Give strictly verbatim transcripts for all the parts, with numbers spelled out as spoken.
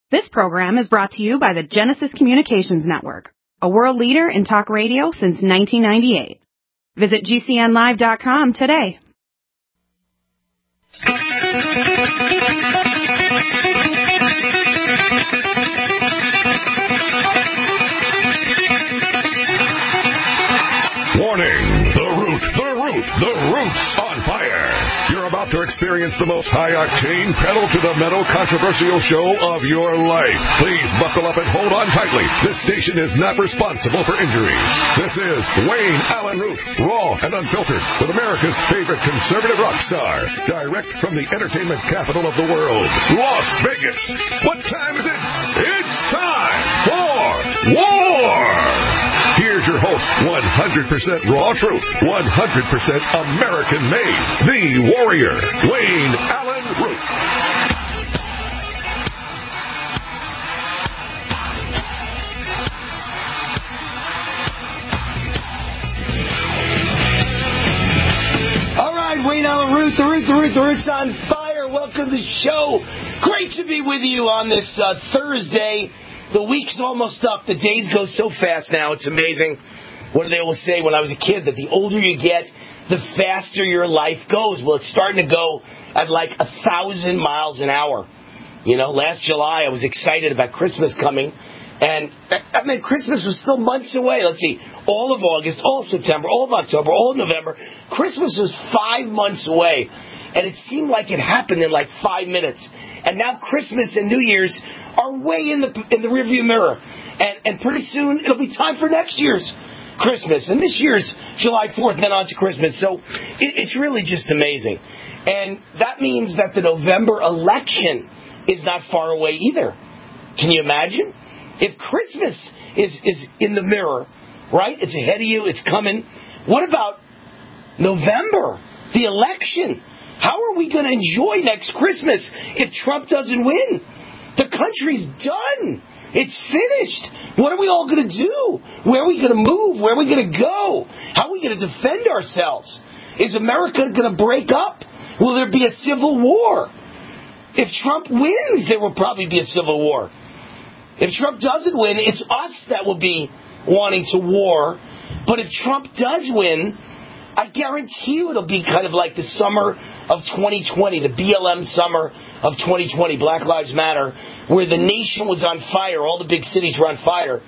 This program is brought to you by the Genesis Communications Network, a world leader in talk radio since nineteen ninety-eight. Visit G C N live dot com today. Warning! The root, the root, the root's on fire. You're about to experience the most high-octane, pedal-to-the-metal controversial show of your life. Please buckle up and hold on tightly. This station is not responsible for injuries. This is Wayne Allen Root, raw and unfiltered, with America's favorite conservative rock star, direct from the entertainment capital of the world, Las Vegas. What time is it? It's time for war! Here's your host, one hundred percent raw truth, one hundred percent American-made, the warrior, Wayne Allen Root. All right, Wayne Allen Root, the Root, the Root, the Root's on fire. Welcome to the show. Great to be with you on this uh, Thursday. The week's almost up. The days go so fast now. It's amazing. What do they always say when I was a kid? That the older you get, the faster your life goes. Well, it's starting to go at like a thousand miles an hour. You know, last July I was excited about Christmas coming. And, I mean, Christmas was still months away. Let's see, all of August, all of September, all of October, all of November. Christmas was five months away. And it seemed like it happened in like five minutes. And now Christmas and New Year's are way in the in the rearview mirror. And, and pretty soon it'll be time for next year's Christmas. And this year's July fourth, and then on to Christmas. So it, it's really just amazing. And that means that the November election is not far away either. Can you imagine? If Christmas is, is in the mirror, right? It's ahead of you. It's coming. What about November, the election? How are we going to enjoy next Christmas if Trump doesn't win? The country's done. It's finished. What are we all going to do? Where are we going to move? Where are we going to go? How are we going to defend ourselves? Is America going to break up? Will there be a civil war? If Trump wins, there will probably be a civil war. If Trump doesn't win, it's us that will be wanting to war. But if Trump does win, I guarantee you it'll be kind of like the summer of twenty twenty, the B L M summer of twenty twenty, Black Lives Matter, where the nation was on fire, all the big cities were on fire.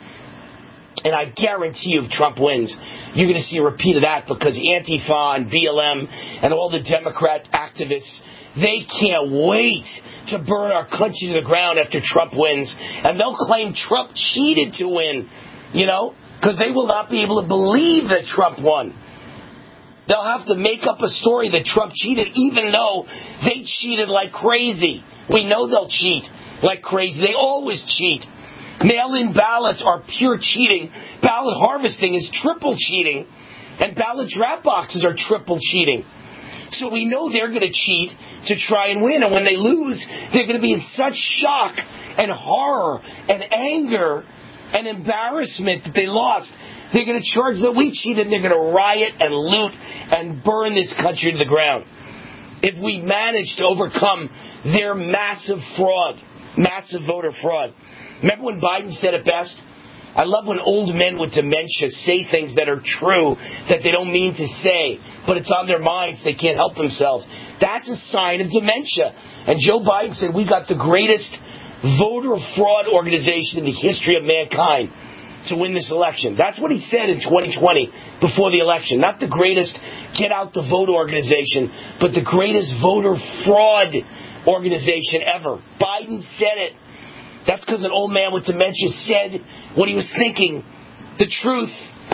And I guarantee you if Trump wins, you're going to see a repeat of that because Antifa and B L M and all the Democrat activists, they can't wait to burn our country to the ground after Trump wins. And they'll claim Trump cheated to win, you know, because they will not be able to believe that Trump won. They'll have to make up a story that Trump cheated, even though they cheated like crazy. We know they'll cheat like crazy. They always cheat. Mail-in ballots are pure cheating. Ballot harvesting is triple cheating. And ballot drop boxes are triple cheating. So we know they're going to cheat to try and win. And when they lose, they're going to be in such shock and horror and anger and embarrassment that they lost. They're going to charge that we cheated, and they're going to riot and loot and burn this country to the ground. If we manage to overcome their massive fraud, massive voter fraud. Remember when Biden said it best? I love when old men with dementia say things that are true that they don't mean to say, but it's on their minds. They can't help themselves. That's a sign of dementia. And Joe Biden said we got the greatest voter fraud organization in the history of mankind to win this election. That's what he said in twenty twenty before the election. Not the greatest get out the vote organization, but the greatest voter fraud organization ever. Biden said it. That's because an old man with dementia said what he was thinking. The truth.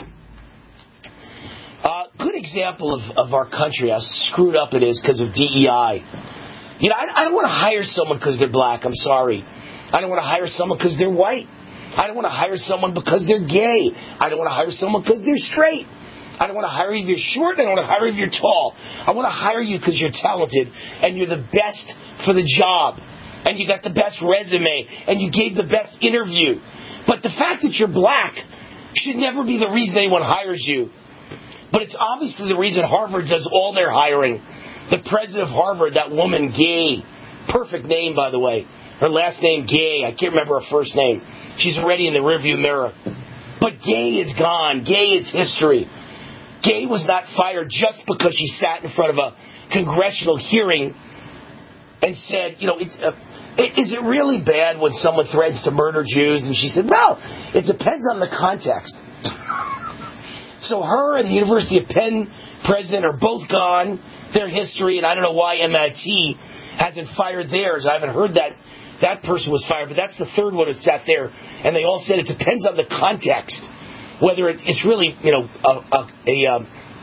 Uh, good example of, of our country, how screwed up it is because of D E I. You know, I, I don't want to hire someone because they're black. I'm sorry. I don't want to hire someone because they're white. I don't want to hire someone because they're gay. I don't want to hire someone because they're straight. I don't want to hire you if you're short. I don't want to hire you if you're tall. I want to hire you because you're talented and you're the best for the job. And you got the best resume and you gave the best interview. But the fact that you're black should never be the reason anyone hires you. But it's obviously the reason Harvard does all their hiring. The president of Harvard, that woman, gay. Perfect name, by the way. Her last name, Gay. I can't remember her first name. She's already in the rearview mirror. But Gay is gone. Gay is history. Gay was not fired just because she sat in front of a congressional hearing and said, you know, it's, uh, is it really bad when someone threatens to murder Jews? And she said, well, it depends on the context. So her and the University of Penn president are both gone. Their history, and I don't know why M I T hasn't fired theirs. I haven't heard that that person was fired, but that's the third one who sat there. And they all said it depends on the context, whether it's, it's really, you know, a, a, a um,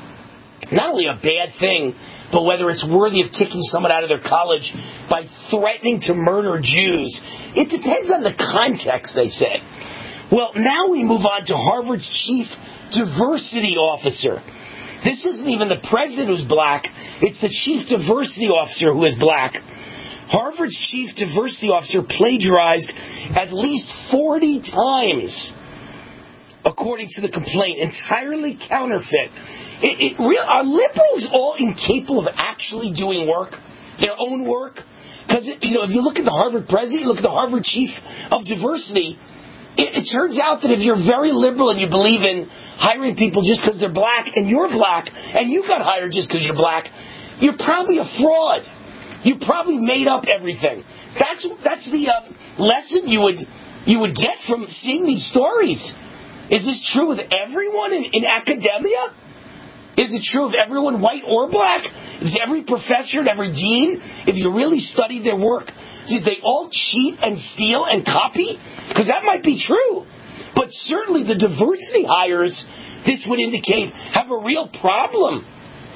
not only a bad thing, but whether it's worthy of kicking someone out of their college by threatening to murder Jews. It depends on the context, they said. Well, now we move on to Harvard's chief diversity officer. This isn't even the president who's black. It's the chief diversity officer who is black. Harvard's chief diversity officer plagiarized at least forty times, according to the complaint, entirely counterfeit. It, it, real, are liberals all incapable of actually doing work, their own work? Because, you know, if you look at the Harvard president, you look at the Harvard chief of diversity, it, it turns out that if you're very liberal and you believe in hiring people just because they're black, and you're black, and you got hired just because you're black, you're probably a fraud. You probably made up everything. That's that's the uh, lesson you would you would get from seeing these stories. Is this true with everyone in, in academia? Is it true of everyone, white or black? Is every professor and every dean, if you really studied their work, did they all cheat and steal and copy? Because that might be true. But certainly the diversity hires, this would indicate, have a real problem.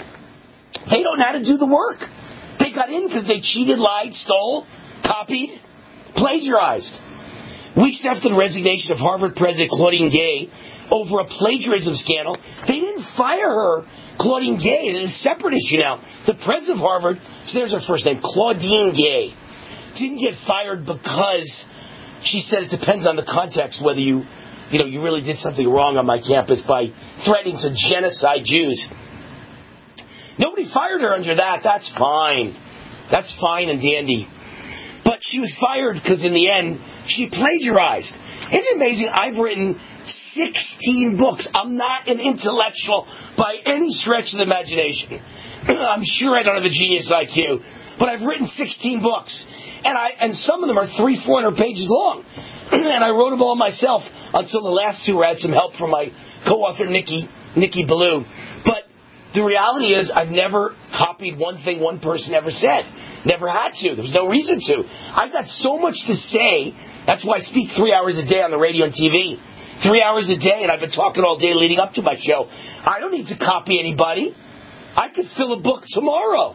They don't know how to do the work. They got in because they cheated, lied, stole, copied, plagiarized. Weeks after the resignation of Harvard President Claudine Gay over a plagiarism scandal, they didn't fire her, Claudine Gay. It is a separate issue now. The president of Harvard, so there's her first name, Claudine Gay, didn't get fired because she said it depends on the context whether you, you know, you really did something wrong on my campus by threatening to genocide Jews. Nobody fired her under that. That's fine. That's fine and dandy. But she was fired because in the end, she plagiarized. Isn't it amazing? I've written sixteen books. I'm not an intellectual by any stretch of the imagination. I'm sure I don't have a genius I Q. But I've written sixteen books. And I and some of them are three, four hundred pages long. And I wrote them all myself until the last two where I had some help from my co-author, Nikki, Nikki Ballou. But the reality is I've never copied one thing one person ever said. Never had to. There was no reason to. I've got so much to say. That's why I speak three hours a day on the radio and T V. Three hours a day, and I've been talking all day leading up to my show. I don't need to copy anybody. I could fill a book tomorrow.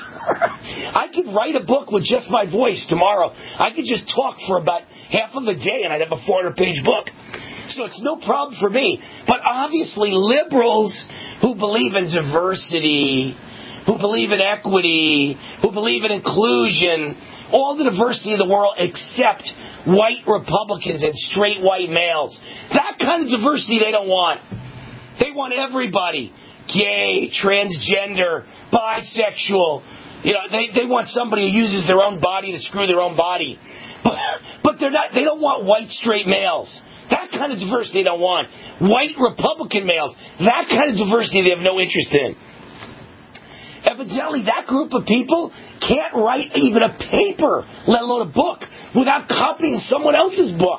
I could write a book with just my voice tomorrow. I could just talk for about half of a day, and I'd have a four hundred page book. So it's no problem for me. But obviously, liberals who believe in diversity, who believe in equity, who believe in inclusion, all the diversity of the world except white Republicans and straight white males. That kind of diversity they don't want. They want everybody. Gay, transgender, bisexual. You know, they, they want somebody who uses their own body to screw their own body. But, but they're not, they don't want white straight males. That kind of diversity they don't want. White Republican males. That kind of diversity they have no interest in. Evidently, that group of people can't write even a paper, let alone a book, without copying someone else's book.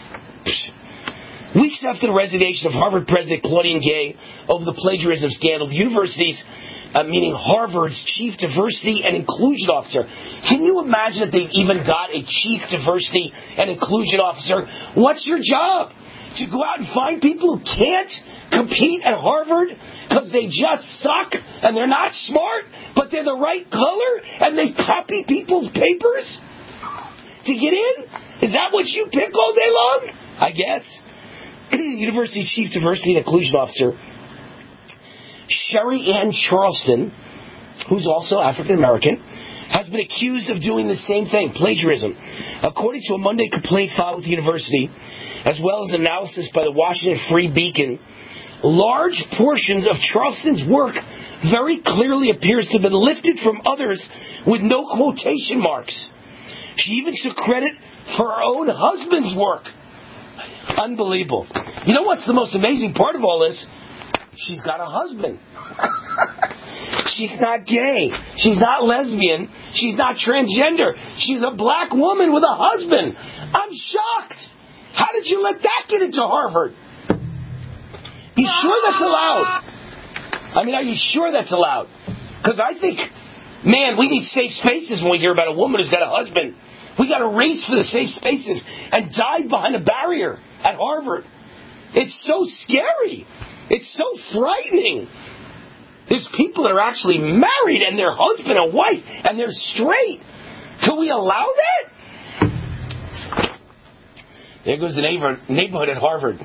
Weeks after the resignation of Harvard President Claudine Gay over the plagiarism scandal, the university's, uh, meaning Harvard's chief diversity and inclusion officer. Can you imagine that they've even got a chief diversity and inclusion officer? What's your job? To go out and find people who can't compete at Harvard because they just suck and they're not smart, but they're the right color and they copy people's papers to get in? Is that what you pick all day long? I guess. University Chief Diversity and Inclusion Officer Sherry Ann Charleston, who's also African American, has been accused of doing the same thing, plagiarism. According to a Monday complaint filed with the university, as well as analysis by the Washington Free Beacon, large portions of Charleston's work very clearly appears to have been lifted from others with no quotation marks. She even took credit for her own husband's work. Unbelievable. You know what's the most amazing part of all this? She's got a husband. She's not gay. She's not lesbian. She's not transgender. She's a black woman with a husband. I'm shocked. How did you let that get into Harvard? You sure that's allowed? I mean, are you sure that's allowed? Because I think, man, we need safe spaces when we hear about a woman who's got a husband. We got to race for the safe spaces and dive behind a barrier at Harvard. It's so scary. It's so frightening. There's people that are actually married and they're husband and wife and they're straight. Can we allow that? There goes the neighbor, neighborhood at Harvard.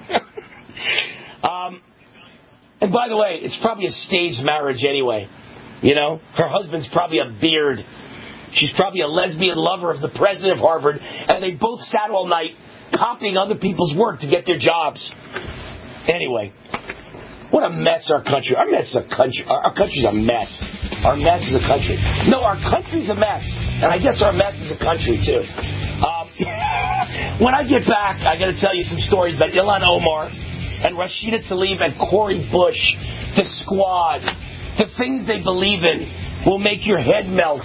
um, and by the way, it's probably a staged marriage anyway. You know, her husband's probably a beard. She's probably a lesbian lover of the president of Harvard, and they both sat all night copying other people's work to get their jobs. Anyway, what a mess our country. Our mess is a country. Our, our country's a mess. Our mess is a country. No, our country's a mess, and I guess our mess is a country too. Um, when I get back, I got to tell you some stories about Ilhan Omar and Rashida Tlaib and Cori Bush, the squad. The things they believe in will make your head melt.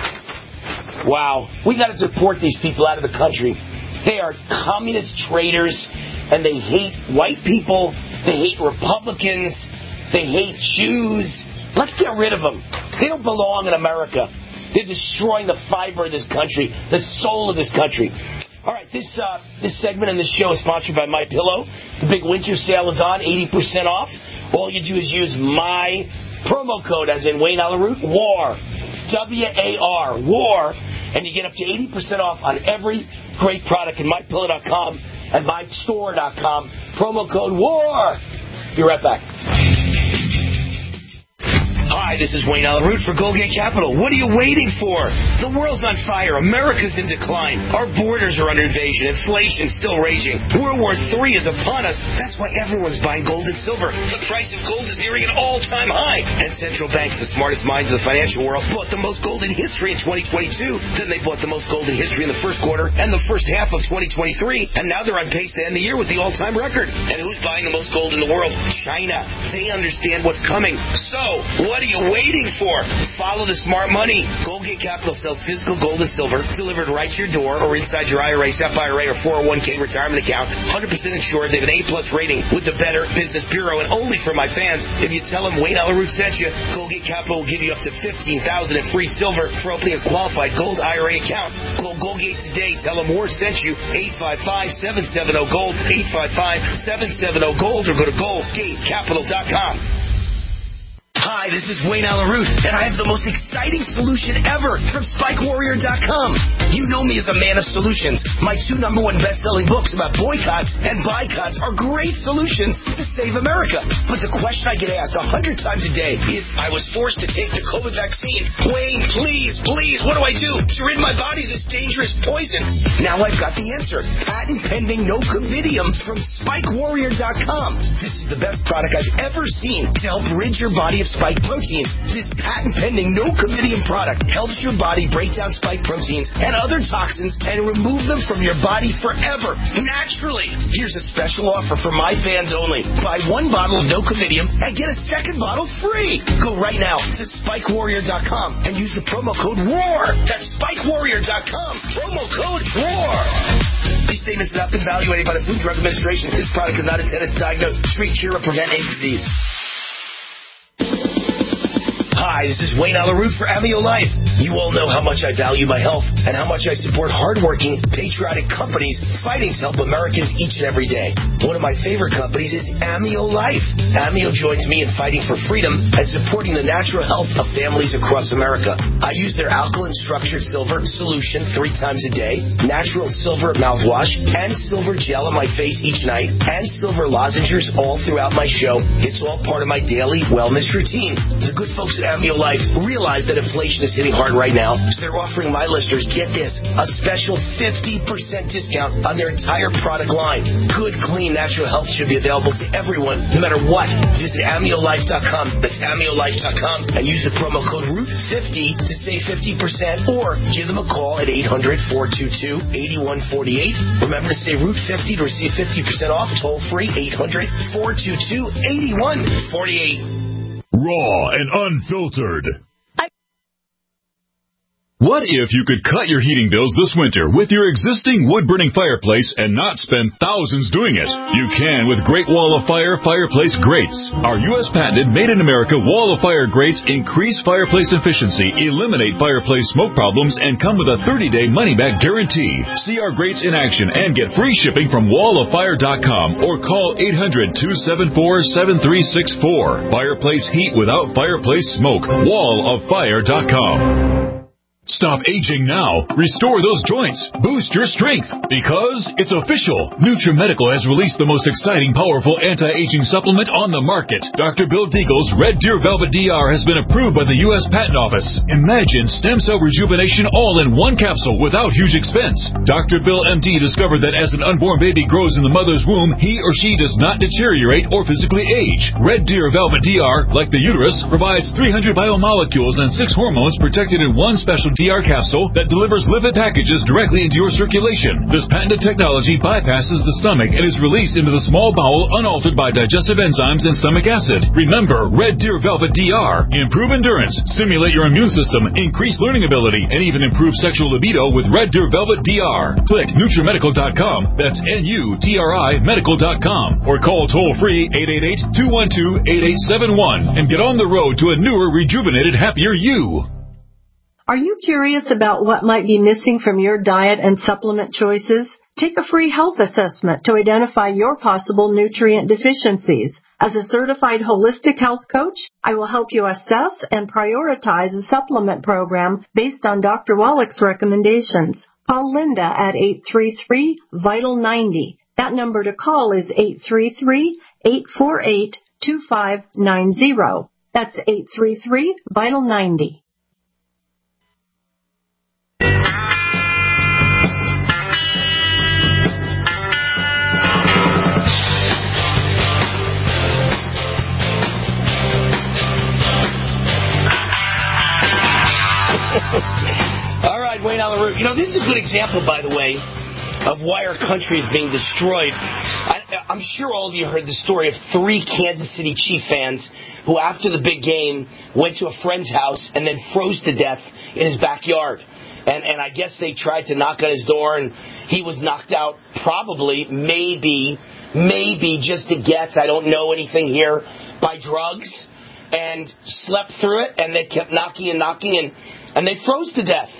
Wow. We got to deport these people out of the country. They are communist traitors, and they hate white people. They hate Republicans. They hate Jews. Let's get rid of them. They don't belong in America. They're destroying the fiber of this country, the soul of this country. All right, this uh, this segment in this show is sponsored by MyPillow. The big winter sale is on, eighty percent off. All you do is use my promo code, as in Wayne Alaroot, WAR, W A R, WAR, and you get up to eighty percent off on every great product in my pillow dot com and my store dot com. Promo code WAR. Be right back. Hi, this is Wayne Alaroot for Goldgate Capital. What are you waiting for? The world's on fire. America's in decline. Our borders are under invasion. Inflation's still raging. World War Three is upon us. That's why everyone's buying gold and silver. The price of gold is nearing an all-time high. And central banks, the smartest minds of the financial world, bought the most gold in history in twenty twenty-two. Then they bought the most gold in history in the first quarter and the first half of twenty twenty-three. And now they're on pace to end the year with the all-time record. And who's buying the most gold in the world? China. They understand what's coming. So, what What are you waiting for? Follow the smart money. Goldgate Capital sells physical gold and silver delivered right to your door or inside your I R A, S E P I R A, or four oh one k retirement account. one hundred percent insured. They have an A-plus rating with the Better Business Bureau. And only for my fans, if you tell them Wayne Alaroot sent you, Goldgate Capital will give you up to fifteen thousand dollars in free silver for opening a qualified gold I R A account. Call Goldgate today. Tell them Moore sent you. eight five five, seven seven zero, GOLD. eight five five, seven seven zero, GOLD. Or go to goldgate capital dot com. Hi, this is Wayne Alaroot, and I have the most exciting solution ever from Spike Warrior dot com. You know me as a man of solutions. My two number one best-selling books about boycotts and boycotts are great solutions to save America. But the question I get asked a hundred times a day is, I was forced to take the COVID vaccine. Wayne, please, please, what do I do to rid my body of this dangerous poison? Now I've got the answer. Patent pending no covidium from Spike Warrior dot com. This is the best product I've ever seen to help rid your body of spike proteins. This patent-pending no-covidium product helps your body break down spike proteins and other toxins and remove them from your body forever, naturally. Here's a special offer for my fans only. Buy one bottle of no-covidium and get a second bottle free. Go right now to Spike Warrior dot com and use the promo code WAR. That's Spike Warrior dot com. Promo code WAR. These statements are not been evaluated by the Food and Drug Administration. This product is not intended to diagnose, treat, cure, or prevent any disease. Hi, this is Wayne Alaroot for Amio Life. You all know how much I value my health and how much I support hardworking, patriotic companies fighting to help Americans each and every day. One of my favorite companies is Amio Life. Amio joins me in fighting for freedom and supporting the natural health of families across America. I use their alkaline structured silver solution three times a day, natural silver mouthwash, and silver gel on my face each night, and silver lozenges all throughout my show. It's all part of my daily wellness routine. The good folks at Amio Amio-Life realize that inflation is hitting hard right now, so they're offering my listeners, get this, a special fifty percent discount on their entire product line. Good, clean, natural health should be available to everyone, no matter what. Visit amio life dot com. That's amio life dot com and use the promo code root fifty to save fifty percent, or give them a call at eight hundred, four two two, eight one four eight. Remember to say root fifty to receive fifty percent off. Toll free, eight hundred, four two two, eight one four eight. Raw and unfiltered. What if you could cut your heating bills this winter with your existing wood-burning fireplace and not spend thousands doing it? You can with Great Wall of Fire Fireplace Grates. Our U S patented made-in-America Wall of Fire grates increase fireplace efficiency, eliminate fireplace smoke problems, and come with a thirty-day money-back guarantee. See our grates in action and get free shipping from wall of fire dot com or call eight hundred, two seven four, seven three six four. Fireplace heat without fireplace smoke. wall of fire dot com. Stop aging now. Restore those joints. Boost your strength. Because it's official. NutriMedical has released the most exciting, powerful anti-aging supplement on the market. Doctor Bill Deagle's Red Deer Velvet D R has been approved by the U S Patent Office. Imagine stem cell rejuvenation all in one capsule without huge expense. Doctor Bill M D discovered that as an unborn baby grows in the mother's womb, he or she does not deteriorate or physically age. Red Deer Velvet D R, like the uterus, provides three hundred biomolecules and six hormones protected in one special D R capsule that delivers lipid packages directly into your circulation. This patented technology bypasses the stomach and is released into the small bowel unaltered by digestive enzymes and stomach acid. Remember, Red Deer Velvet D R. Improve endurance, stimulate your immune system, increase learning ability, and even improve sexual libido with Red Deer Velvet D R. Click NutriMedical dot com. That's N U T R I medical dot com. Or call toll-free eight eight eight, two one two, eight eight seven one and get on the road to a newer, rejuvenated, happier you. Are you curious about what might be missing from your diet and supplement choices? Take a free health assessment to identify your possible nutrient deficiencies. As a certified holistic health coach, I will help you assess and prioritize a supplement program based on Doctor Wallach's recommendations. Call Linda at eight three three, vital ninety. That number to call is eight three three, eight four eight, two five nine zero. That's eight three three, vital ninety. All right, Wayne on the route. You know, this is a good example, by the way, of why our country is being destroyed. I, I'm sure all of you heard the story of three Kansas City Chief fans who, after the big game, went to a friend's house and then froze to death in his backyard. And, and I guess they tried to knock on his door, and he was knocked out probably, maybe, maybe, just a guess, I don't know anything here, by drugs, and slept through it, and they kept knocking and knocking, and, and they froze to death.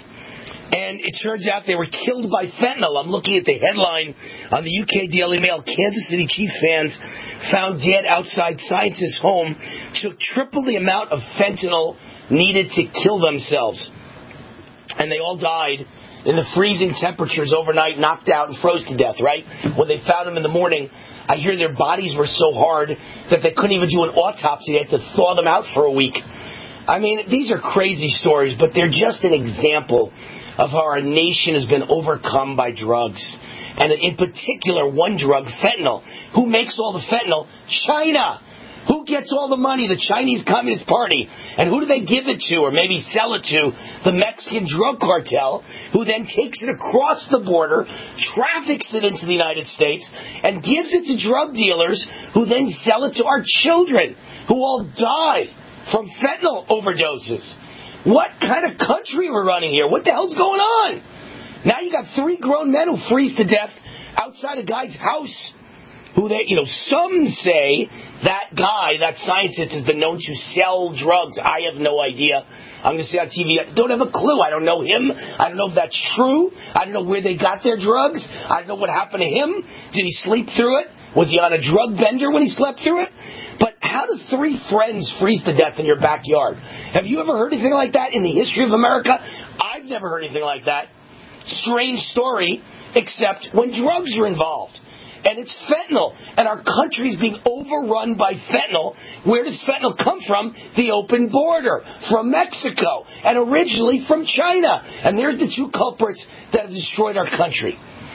And it turns out they were killed by fentanyl. I'm looking at the headline on the U K Daily Mail. Kansas City Chief fans found dead outside scientist's home, took triple the amount of fentanyl needed to kill themselves. And they all died in the freezing temperatures overnight, knocked out and froze to death, right? When they found them in the morning, I hear their bodies were so hard that they couldn't even do an autopsy. They had to thaw them out for a week. I mean, these are crazy stories, but they're just an example of how our nation has been overcome by drugs. And in particular, one drug, fentanyl. Who makes all the fentanyl? China! Who gets all the money? The Chinese Communist Party. And who do they give it to, or maybe sell it to? The Mexican drug cartel, who then takes it across the border, traffics it into the United States, and gives it to drug dealers, who then sell it to our children, who all die from fentanyl overdoses. What kind of country we're running here? What the hell's going on? Now you got three grown men who freeze to death outside a guy's house. Who they, you know, some say that guy, that scientist, has been known to sell drugs. I have no idea. I'm going to say on T V, I don't have a clue. I don't know him. I don't know if that's true. I don't know where they got their drugs. I don't know what happened to him. Did he sleep through it? Was he on a drug bender when he slept through it? But how do three friends freeze to death in your backyard? Have you ever heard anything like that in the history of America? I've never heard anything like that. Strange story, except when drugs are involved. And it's fentanyl. And our country's being overrun by fentanyl. Where does fentanyl come from? The open border. From Mexico. And originally from China. And there's the two culprits that have destroyed our country.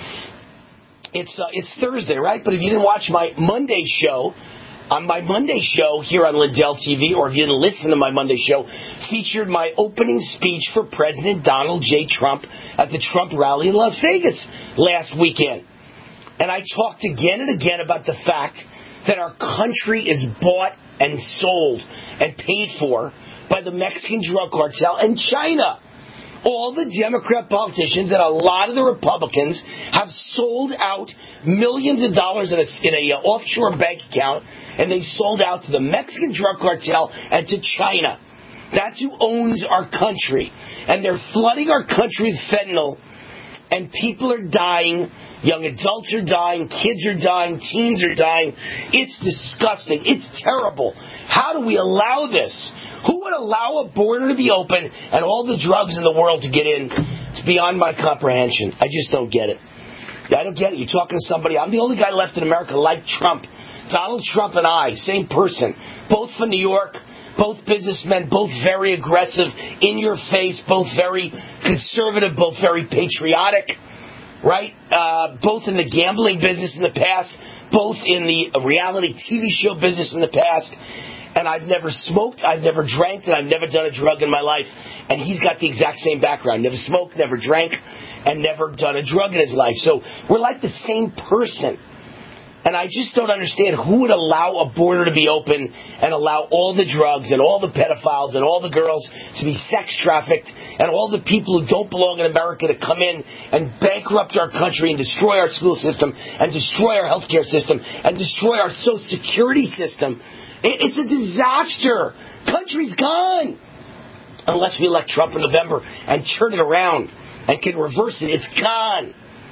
It's uh, it's Thursday, right? But if you didn't watch my Monday show, on my Monday show here on Lindell T V, or if you didn't listen to my Monday show, featured my opening speech for President Donald J. Trump at the Trump rally in Las Vegas last weekend. And I talked again and again about the fact that our country is bought and sold and paid for by the Mexican drug cartel and China. All the Democrat politicians and a lot of the Republicans have sold out millions of dollars in a, in a uh, offshore bank account, and they sold out to the Mexican drug cartel and to China. That's who owns our country. And they're flooding our country with fentanyl, and people are dying. Young adults are dying, kids are dying, teens are dying. It's disgusting. It's terrible. How do we allow this? Who would allow a border to be open and all the drugs in the world to get in? It's beyond my comprehension. I just don't get it. I don't get it. You're talking to somebody. I'm the only guy left in America like Trump. Donald Trump and I, same person. Both from New York, both businessmen, both very aggressive, in your face, both very conservative, both very patriotic. Right? Uh, both in the gambling business in the past, both in the reality T V show business in the past. And I've never smoked, I've never drank, and I've never done a drug in my life. And he's got the exact same background. Never smoked, never drank, and never done a drug in his life. So we're like the same person. And I just don't understand who would allow a border to be open and allow all the drugs and all the pedophiles and all the girls to be sex trafficked and all the people who don't belong in America to come in and bankrupt our country and destroy our school system and destroy our healthcare system and destroy our social security system. It's a disaster. Country's gone. Unless we elect Trump in November and turn it around and can reverse it, it's gone.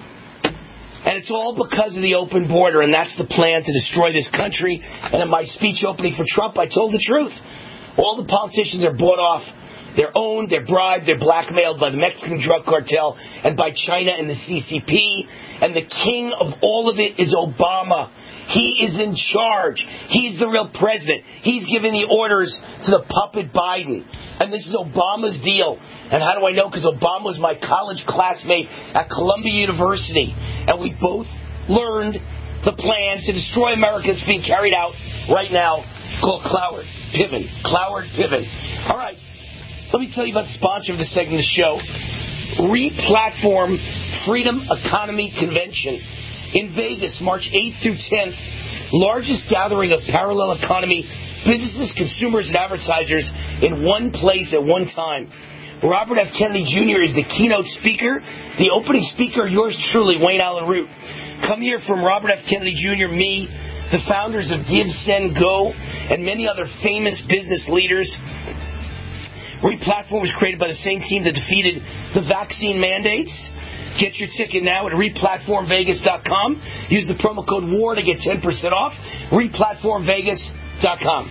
And it's all because of the open border, and that's the plan to destroy this country. And in my speech opening for Trump, I told the truth. All the politicians are bought off. They're owned, they're bribed, they're blackmailed by the Mexican drug cartel and by China and the C C P. And the king of all of it is Obama. He is in charge. He's the real president. He's giving the orders to the puppet Biden. And this is Obama's deal. And how do I know? Because Obama was my college classmate at Columbia University. And we both learned the plan to destroy America that's being carried out right now, called Cloward Piven. Cloward Piven. All right. Let me tell you about the sponsor of this segment of the show. Replatform Freedom Economy Convention in Vegas, March eighth through tenth. Largest gathering of parallel economy businesses, consumers, and advertisers in one place at one time. Robert F. Kennedy Junior is the keynote speaker. The opening speaker, yours truly, Wayne Allen Root. Come here from Robert F. Kennedy Junior, me, the founders of Give, Send, Go, and many other famous business leaders. Replatform was created by the same team that defeated the vaccine mandates. Get your ticket now at replatform vegas dot com. Use the promo code WAR to get ten percent off. replatform vegas dot com.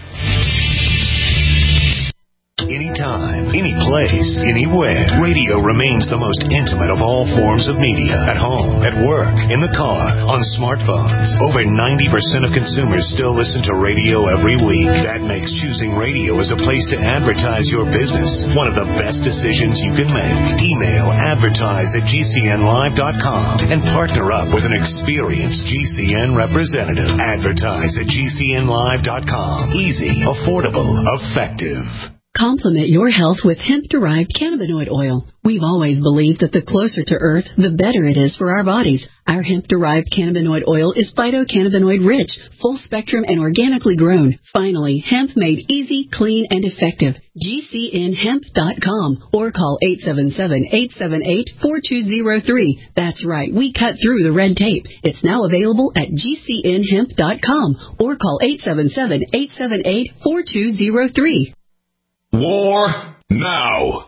Anytime, any place, anywhere. Radio remains the most intimate of all forms of media. At home, at work, in the car, on smartphones. Over ninety percent of consumers still listen to radio every week. That makes choosing radio as a place to advertise your business one of the best decisions you can make. Email advertise at g c n live dot com and partner up with an experienced G C N representative. Advertise at g c n live dot com. Easy, affordable, effective. Complement your health with hemp-derived cannabinoid oil. We've always believed that the closer to Earth, the better it is for our bodies. Our hemp-derived cannabinoid oil is phytocannabinoid-rich, full-spectrum, and organically grown. Finally, hemp made easy, clean, and effective. G C N hemp dot com or call eight seven seven, eight seven eight, four two zero three. That's right, we cut through the red tape. It's now available at G C N hemp dot com or call eight seven seven, eight seven eight, four two zero three. War now.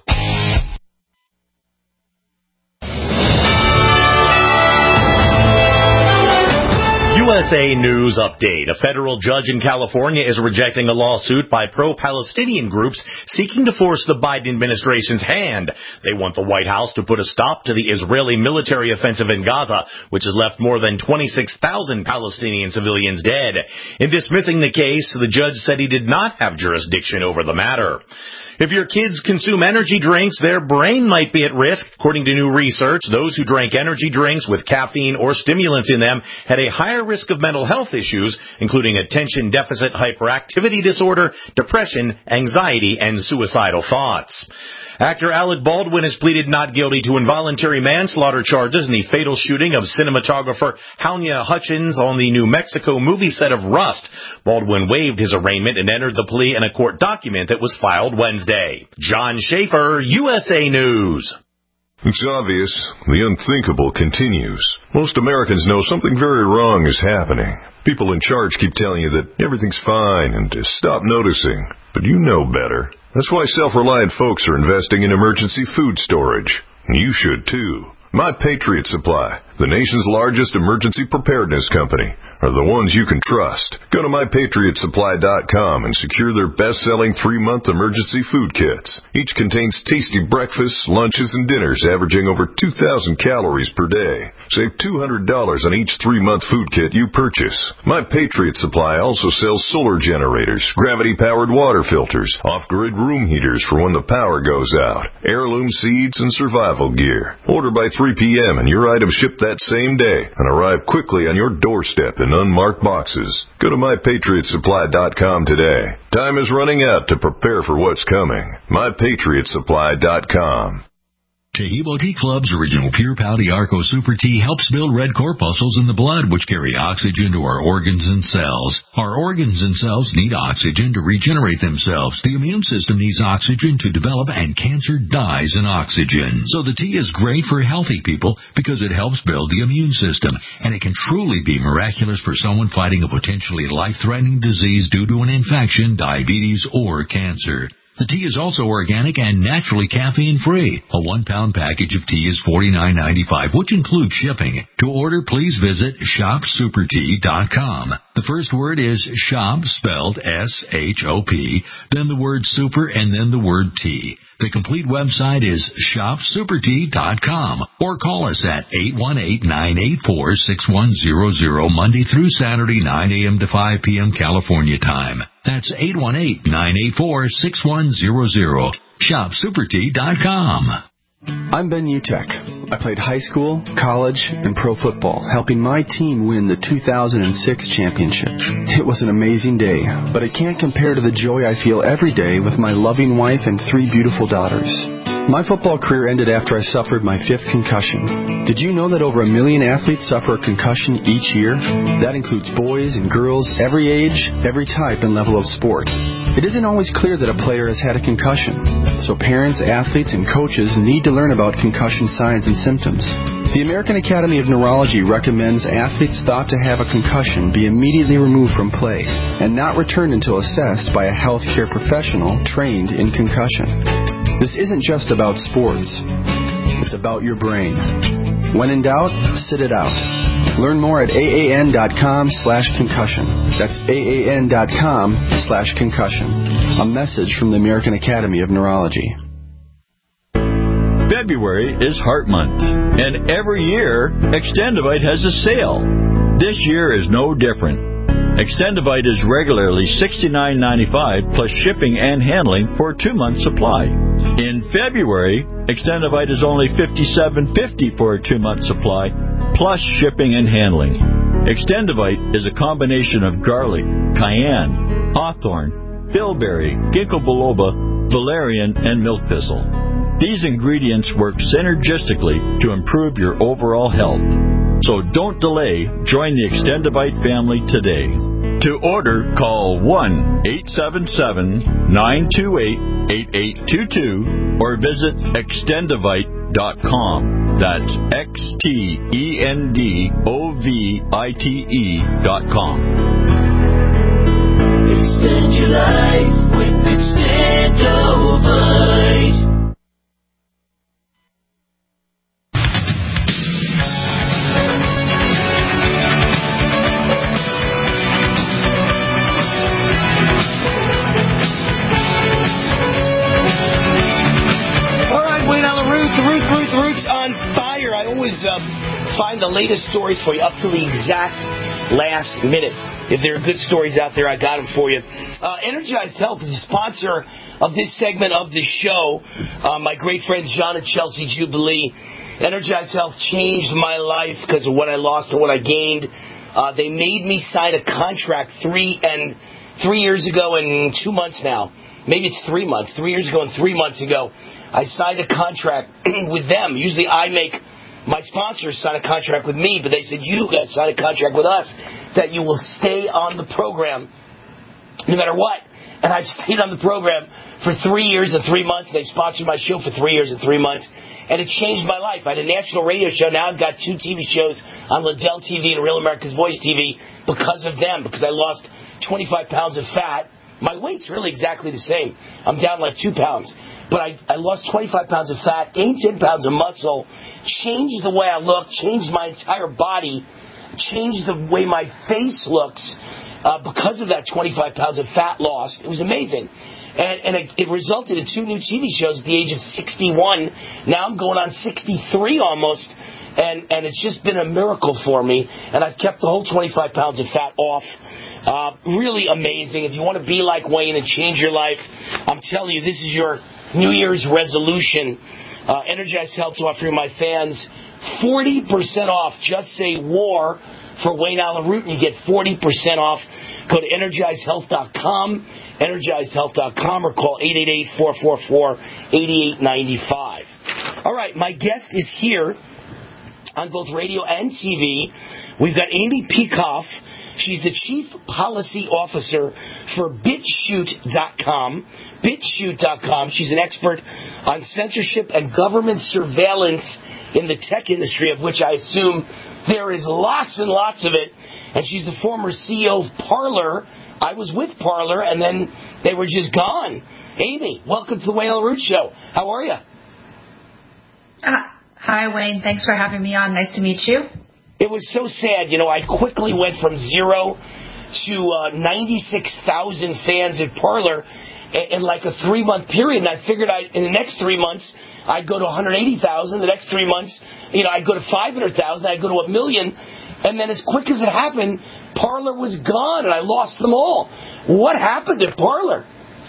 U S A News Update. A federal judge in California is rejecting a lawsuit by pro-Palestinian groups seeking to force the Biden administration's hand. They want the White House to put a stop to the Israeli military offensive in Gaza, which has left more than twenty-six thousand Palestinian civilians dead. In dismissing the case, the judge said he did not have jurisdiction over the matter. If your kids consume energy drinks, their brain might be at risk. According to new research, those who drank energy drinks with caffeine or stimulants in them had a higher risk of mental health issues, including attention deficit hyperactivity disorder, depression, anxiety, and suicidal thoughts. Actor Alec Baldwin has pleaded not guilty to involuntary manslaughter charges in the fatal shooting of cinematographer Halyna Hutchins on the New Mexico movie set of Rust. Baldwin waived his arraignment and entered the plea in a court document that was filed Wednesday. John Schaefer, U S A News. It's obvious. The unthinkable continues. Most Americans know something very wrong is happening. People in charge keep telling you that everything's fine and to stop noticing. But you know better. That's why self-reliant folks are investing in emergency food storage. And you should too. My Patriot Supply, the nation's largest emergency preparedness company, are the ones you can trust. Go to my patriot supply dot com and secure their best-selling three-month emergency food kits. Each contains tasty breakfasts, lunches, and dinners averaging over two thousand calories per day. Save two hundred dollars on each three-month food kit you purchase. My Patriot Supply also sells solar generators, gravity-powered water filters, off-grid room heaters for when the power goes out, heirloom seeds, and survival gear. Order by three p.m. and your items ship that same day and arrive quickly on your doorstep in unmarked boxes. Go to my patriot supply dot com today. Time is running out to prepare for what's coming. my patriot supply dot com. Taheebo Tea Club's original Pure Pouty Arco Super Tea helps build red corpuscles in the blood, which carry oxygen to our organs and cells. Our organs and cells need oxygen to regenerate themselves. The immune system needs oxygen to develop, and cancer dies in oxygen. So the tea is great for healthy people because it helps build the immune system, and it can truly be miraculous for someone fighting a potentially life-threatening disease due to an infection, diabetes, or cancer. The tea is also organic and naturally caffeine-free. A one-pound package of tea is forty-nine ninety-five, which includes shipping. To order, please visit shop super tea dot com. The first word is shop, spelled S H O P, then the word super, and then the word tea. The complete website is shop super tea dot com, or call us at eight one eight, nine eight four, six one zero zero Monday through Saturday, nine a.m. to five p.m. California time. That's eight one eight, nine eight four, six one zero zero. shop super tea dot com. I'm Ben Utek. I played high school, college, and pro football, helping my team win the two thousand six championship. It was an amazing day, but it can't compare to the joy I feel every day with my loving wife and three beautiful daughters. My football career ended after I suffered my fifth concussion. Did you know that over a million athletes suffer a concussion each year? That includes boys and girls, every age, every type and level of sport. It isn't always clear that a player has had a concussion, so parents, athletes, and coaches need to learn about concussion signs and symptoms. The American Academy of Neurology recommends athletes thought to have a concussion be immediately removed from play and not returned until assessed by a healthcare professional trained in concussion. This isn't just about sports. It's about your brain. When in doubt, sit it out. Learn more at A A N dot com slash concussion. That's A A N dot com slash concussion. A message from the American Academy of Neurology. February is Heart Month, and every year, Extendivite has a sale. This year is no different. Extendivite is regularly sixty-nine ninety-five plus shipping and handling for a two-month supply. In February, Extendivite is only fifty-seven fifty for a two-month supply plus shipping and handling. Extendivite is a combination of garlic, cayenne, hawthorn, bilberry, ginkgo biloba, valerian, and milk thistle. These ingredients work synergistically to improve your overall health. So don't delay. Join the Extendivite family today. To order, call one eight seven seven, nine two eight, eight eight two two or visit extendivite dot com. That's X T E N D O V I T E dot com. Extend your life with Extendivite. latest stories for you up to the exact last minute. If there are good stories out there, I got them for you. Uh, Energized Health is a sponsor of this segment of the show. Uh, my great friends John and Chelsea Jubilee. Energized Health changed my life because of what I lost and what I gained. Uh, they made me sign a contract three and three years ago and two months now. Maybe it's three months. Three years ago and three months ago, I signed a contract with them. Usually I make my sponsors sign a contract with me, but they said, you guys sign a contract with us that you will stay on the program no matter what. And I've stayed on the program for three years and three months. They sponsored my show for three years and three months. And it changed my life. I had a national radio show. Now I've got two T V shows on Liddell T V and Real America's Voice T V because of them, because I lost twenty-five pounds of fat. My weight's really exactly the same. I'm down like two pounds. But I, I lost twenty-five pounds of fat, gained ten pounds of muscle, changed the way I look, changed my entire body, changed the way my face looks uh, because of that twenty-five pounds of fat lost. It was amazing. And, and it, it resulted in two new T V shows at the age of sixty-one. Now I'm going on sixty-three almost. And, and it's just been a miracle for me. And I've kept the whole twenty-five pounds of fat off. Uh, really amazing. If you want to be like Wayne and change your life, I'm telling you, this is your New Year's resolution. Uh, Energized Health is offering my fans forty percent off. Just say war for Wayne Allyn Root and you get forty percent off. Go to energized health dot com, energized health dot com, or call eight eight eight, four four four, eight eight nine five. All right, my guest is here on both radio and T V. We've got Amy Peikoff. She's the Chief Policy Officer for BitChute dot com. BitChute dot com. She's an expert on censorship and government surveillance in the tech industry, of which I assume there is lots and lots of it. And she's the former C E O of Parler. I was with Parler, and then they were just gone. Amy, welcome to the Wayne Allyn Root Show. How are you? Uh, hi, Wayne. Thanks for having me on. Nice to meet you. It was so sad. You know, I quickly went from zero to uh, ninety-six thousand fans at Parler in, in like a three-month period. And I figured I, in the next three months, I'd go to one hundred eighty thousand. The next three months, you know, I'd go to five hundred thousand. I'd go to a million. And then as quick as it happened, Parler was gone, and I lost them all. What happened at Parler?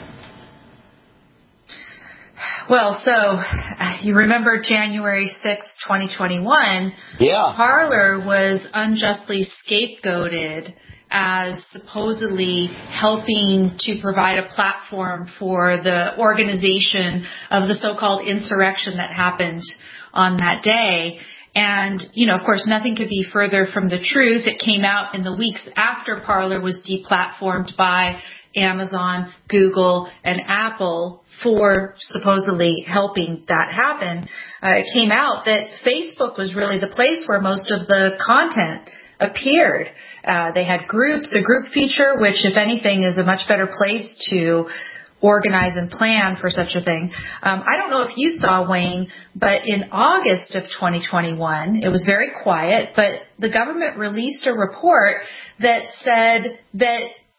Well, so uh, you remember January sixth, twenty twenty-one. Yeah. Parler was unjustly scapegoated as supposedly helping to provide a platform for the organization of the so-called insurrection that happened on that day. And, you know, of course, nothing could be further from the truth. It came out in the weeks after Parler was deplatformed by Amazon, Google, and Apple for supposedly helping that happen. Uh, it came out that Facebook was really the place where most of the content appeared. Uh, they had groups, a group feature, which, if anything, is a much better place to organize and plan for such a thing. Um, I don't know if you saw, Wayne, but in August of twenty twenty-one, it was very quiet, but the government released a report that said that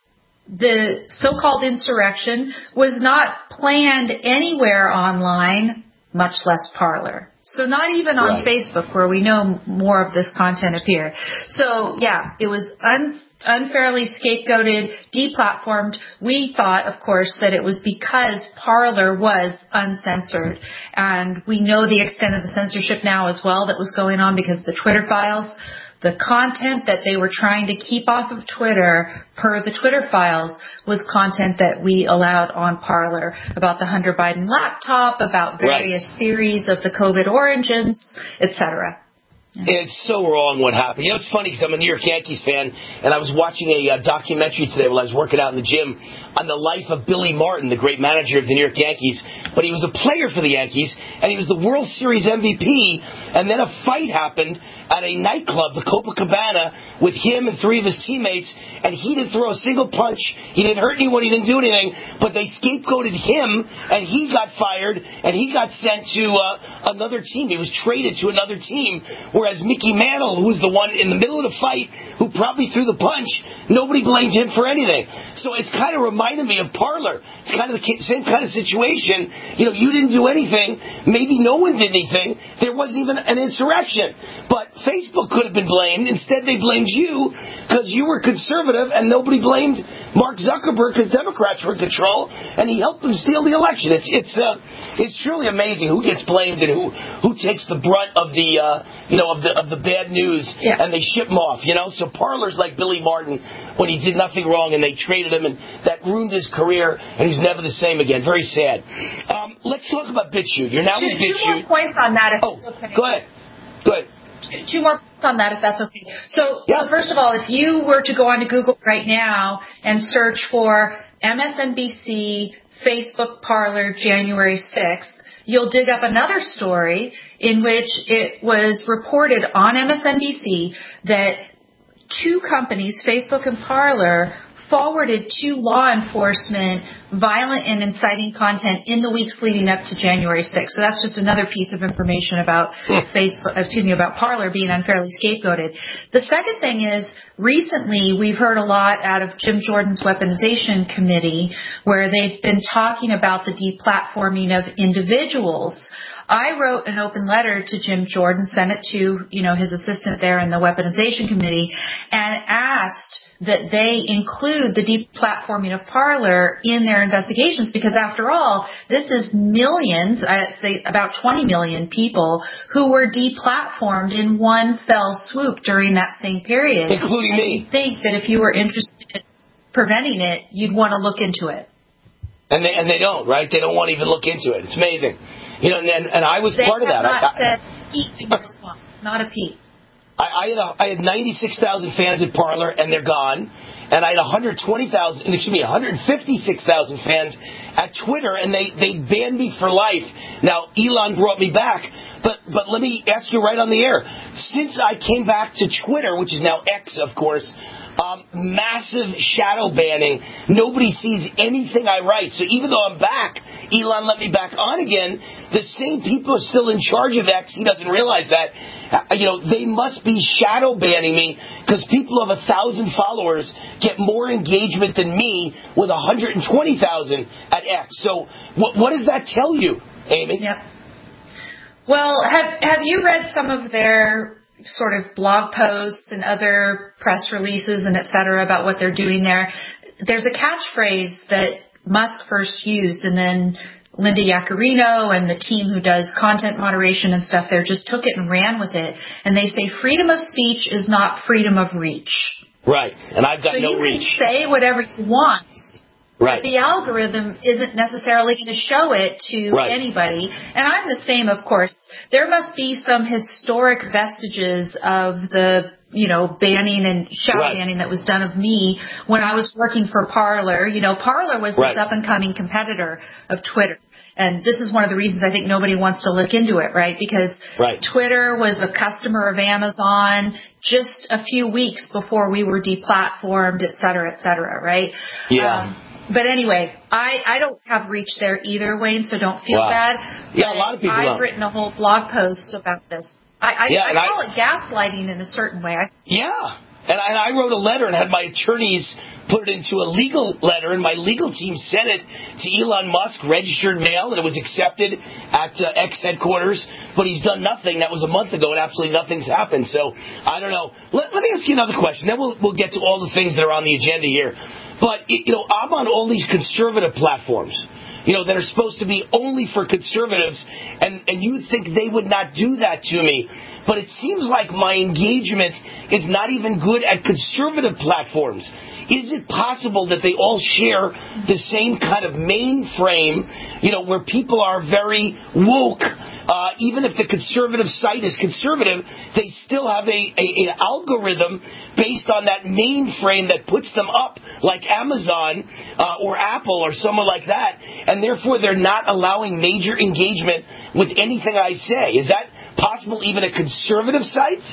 the so-called insurrection was not planned anywhere online, much less Parler. So not even on right. Facebook, where we know more of this content appeared. So, yeah, it was un- unfairly scapegoated, deplatformed. We thought, of course, that it was because Parler was uncensored. And we know the extent of the censorship now as well that was going on because of the Twitter files. The content that they were trying to keep off of Twitter, per the Twitter files, was content that we allowed on Parler about the Hunter Biden laptop, about various right. theories of the COVID origins, et cetera. Yeah. It's so wrong what happened. You know, it's funny because I'm a New York Yankees fan, and I was watching a uh, documentary today while I was working out in the gym on the life of Billy Martin, the great manager of the New York Yankees. But he was a player for the Yankees, and he was the World Series M V P, and then a fight happened at a nightclub, the Copacabana, with him and three of his teammates, and he didn't throw a single punch. He didn't hurt anyone. He didn't do anything, but they scapegoated him, and he got fired, and he got sent to uh, another team. He was traded to another team where Whereas Mickey Mantle, who was the one in the middle of the fight, who probably threw the punch, nobody blamed him for anything. So it's kind of reminded me of Parler. It's kind of the same kind of situation. You know, you didn't do anything. Maybe no one did anything. There wasn't even an insurrection. But Facebook could have been blamed. Instead, they blamed you because you were conservative, and nobody blamed Mark Zuckerberg because Democrats were in control, and he helped them steal the election. It's it's uh, it's truly amazing who gets blamed and who who takes the brunt of the uh, you know of the of the bad news, yeah. and they ship him off. You know, so Parler's like Billy Martin when he did nothing wrong and they traded him, and that ruined his career, and he's never the same again. Very sad. Um, let's talk about BitChute. You're now two, with BitChute. Two more points on that, if oh, it's okay. Go ahead. Go ahead. Two more points on that, if that's okay. So, yeah. First of all, if you were to go onto Google right now and search for M S N B C Facebook Parler January sixth, you'll dig up another story in which it was reported on M S N B C that two companies, Facebook and Parler, forwarded to law enforcement violent and inciting content in the weeks leading up to January sixth. So that's just another piece of information about Facebook, excuse me, about Parler being unfairly scapegoated. The second thing is, recently we've heard a lot out of Jim Jordan's weaponization committee, where they've been talking about the deplatforming of individuals. I wrote an open letter to Jim Jordan, sent it to, you know, his assistant there in the weaponization committee, and asked that they include the deplatforming of Parler in their investigations, because after all, this is millions, I'd say about twenty million people who were deplatformed in one fell swoop during that same period. Including and me. You'd think that if you were interested in preventing it, you'd want to look into it. And they, and they don't, right? They don't want to even look into it. It's amazing. You know, and, and I was they part of that. They have not I, said a peep in response. Not a peep. I, I had a, I had ninety-six thousand fans at Parler, and they're gone. And I had one hundred twenty thousand, excuse me, one hundred fifty-six thousand fans at Twitter, and they, they banned me for life. Now, Elon brought me back, but but let me ask you right on the air. Since I came back to Twitter, which is now X, of course, um, massive shadow banning. Nobody sees anything I write. So even though I'm back, Elon let me back on again. The same people are still in charge of X. He doesn't realize that. Uh, you know, they must be shadow banning me because people of a thousand followers get more engagement than me with one hundred twenty thousand at X. So what, what does that tell you, Amy? Yep. Well, have have you read some of their sort of blog posts and other press releases and et cetera about what they're doing there? There's a catchphrase that Musk first used, and then Linda Yaccarino and the team who does content moderation and stuff there just took it and ran with it. And they say freedom of speech is not freedom of reach. Right. And I've got so no reach. So you can say whatever you want. Right. But the algorithm isn't necessarily going to show it to right. anybody. And I'm the same, of course. There must be some historic vestiges of the, you know, banning and shadow right. banning that was done of me when I was working for Parler. You know, Parler was this right. up-and-coming competitor of Twitter. And this is one of the reasons I think nobody wants to look into it, right? Because right. Twitter was a customer of Amazon just a few weeks before we were deplatformed, et cetera, et cetera, right? Yeah. Um, But anyway, I, I don't have reach there either, Wayne, so don't feel wow. bad. Yeah, a lot of people I've don't. written a whole blog post about this. I, I, yeah, I call I, it gaslighting in a certain way. I, yeah, and I, and I wrote a letter and had my attorneys put it into a legal letter, and my legal team sent it to Elon Musk, registered mail, and it was accepted at uh, X headquarters, but he's done nothing. That was a month ago, and absolutely nothing's happened. So, I don't know. Let, let me ask you another question. Then we'll, we'll get to all the things that are on the agenda here. But, you know, I'm on all these conservative platforms, you know, that are supposed to be only for conservatives, and, and you think they would not do that to me. But it seems like my engagement is not even good at conservative platforms. Is it possible that they all share the same kind of mainframe, you know, where people are very woke? Uh, even if the conservative site is conservative, they still have a, a an algorithm based on that mainframe that puts them up like Amazon uh, or Apple or someone like that, and therefore they're not allowing major engagement with anything I say. Is that possible even at conservative sites?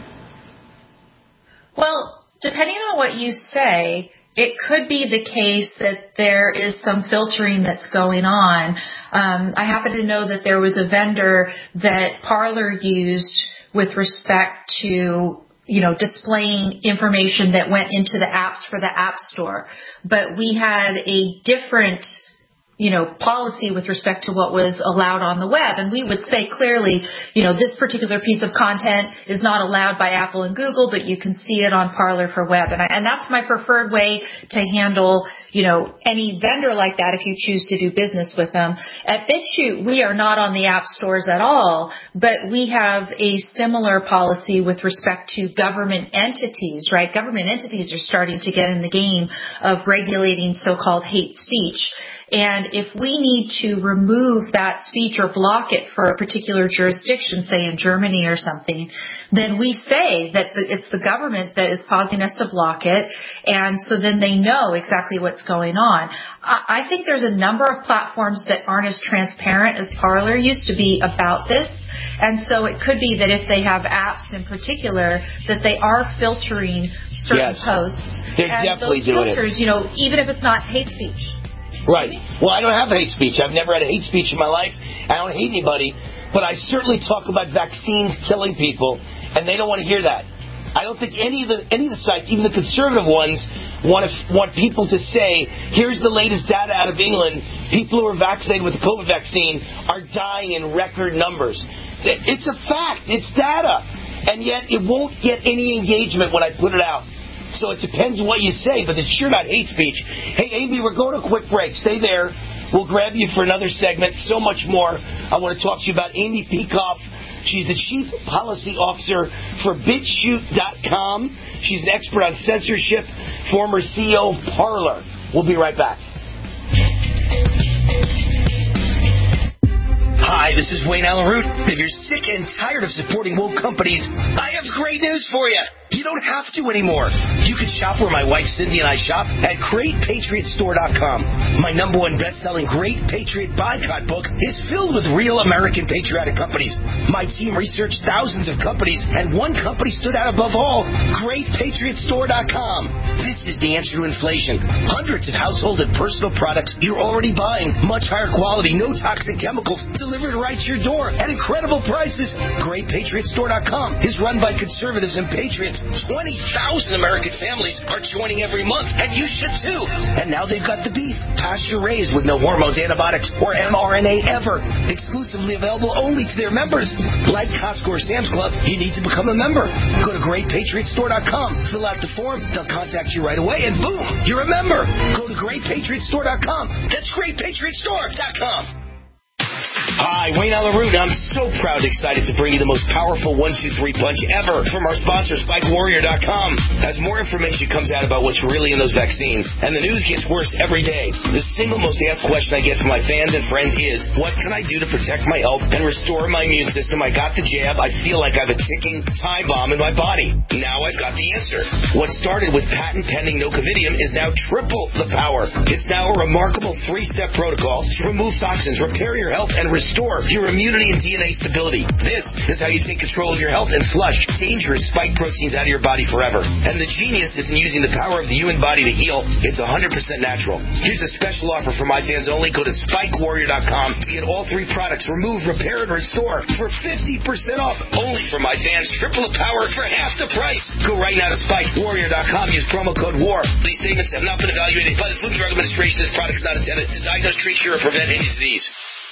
Well, depending on what you say, it could be the case that there is some filtering that's going on. Um, I happen to know that there was a vendor that Parler used with respect to, you know, displaying information that went into the apps for the App Store. But we had a different, you know, policy with respect to what was allowed on the web. And we would say clearly, you know, this particular piece of content is not allowed by Apple and Google, but you can see it on Parler for Web. And, I, and that's my preferred way to handle, you know, any vendor like that if you choose to do business with them. At BitChute, we are not on the app stores at all, but we have a similar policy with respect to government entities, right? Government entities are starting to get in the game of regulating so-called hate speech. And if we need to remove that speech or block it for a particular jurisdiction, say in Germany or something, then we say that it's the government that is causing us to block it. And so then they know exactly what's going on. I think there's a number of platforms that aren't as transparent as Parler used to be about this. And so it could be that if they have apps in particular, that they are filtering certain yes. posts. They're and definitely those doing filters, it. you know, even if it's not hate speech. Right. Well, I don't have hate speech. I've never had a hate speech in my life. I don't hate anybody. But I certainly talk about vaccines killing people, and they don't want to hear that. I don't think any of the any of the sites, even the conservative ones, want to, want people to say, here's the latest data out of England. People who are vaccinated with the COVID vaccine are dying in record numbers. It's a fact. It's data. And yet it won't get any engagement when I put it out. So it depends what you say, but it's sure not hate speech. Hey, Amy, we're going to a quick break. Stay there. We'll grab you for another segment. So much more. I want to talk to you about Amy Peikoff. She's the Chief Policy Officer for BitChute dot com. She's an expert on censorship, former C E O of Parler. We'll be right back. Hi, this is Wayne Allen Root. If you're sick and tired of supporting woke companies, I have great news for you. You don't have to anymore. You can shop where my wife Cindy and I shop at Great Patriot Store dot com. My number one best-selling Great Patriot Boycott book is filled with real American patriotic companies. My team researched thousands of companies, and one company stood out above all, Great Patriot Store dot com. This is the answer to inflation. Hundreds of household and personal products you're already buying. Much higher quality, no toxic chemicals, delivered right to your door at incredible prices. Great Patriot Store dot com is run by conservatives and patriots. twenty thousand American families are joining every month, and you should too. And now they've got the beef, pasture-raised with no hormones, antibiotics, or M R N A ever. Exclusively available only to their members. Like Costco or Sam's Club, you need to become a member. Go to Great Patriot Store dot com, fill out the form, they'll contact you right away, and boom, you're a member. Go to Great Patriot Store dot com. That's Great Patriot Store dot com. Hi, Wayne Allen Root. I'm so proud and excited to bring you the most powerful one two three punch ever from our sponsor, Spike Warrior dot com. As more information comes out about what's really in those vaccines, and the news gets worse every day, the single most asked question I get from my fans and friends is, what can I do to protect my health and restore my immune system? I got the jab. I feel like I have a ticking time bomb in my body. Now I've got the answer. What started with patent-pending nocovidium is now triple the power. It's now a remarkable three-step protocol to remove toxins, repair your health, and restore your immunity and D N A stability. This is how you take control of your health and flush dangerous spike proteins out of your body forever. And the genius isn't using the power of the human body to heal. It's one hundred percent natural. Here's a special offer for my fans only. Go to Spike Warrior dot com to get all three products, remove, repair, and restore for fifty percent off. Only for my fans. Triple the power for half the price. Go right now to Spike Warrior dot com. Use promo code WAR. These statements have not been evaluated by the Food and Drug Administration. This product is not intended to diagnose, treat, cure, or prevent any disease.